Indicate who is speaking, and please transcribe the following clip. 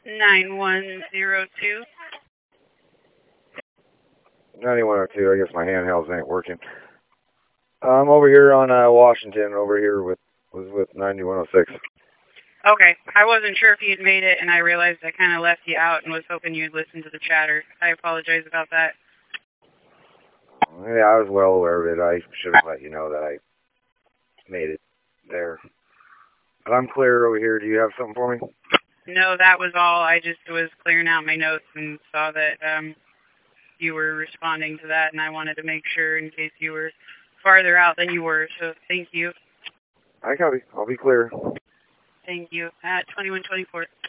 Speaker 1: 9102.
Speaker 2: 9102. I guess my handhelds ain't working. I'm over here on Washington, over here was with 9106.
Speaker 1: Okay. I wasn't sure if you'd made it, and I realized I kind of left you out and was hoping you'd listen to the chatter. I apologize about that.
Speaker 2: Yeah, I was well aware of it. I should have let you know that I made it there. But I'm clear over here. Do you have something for me?
Speaker 1: No, that was all. I just was clearing out my notes and saw that you were responding to that, and I wanted to make sure in case you were farther out than you were. So thank you.
Speaker 2: I copy. I'll be clear.
Speaker 1: Thank you. At 2124.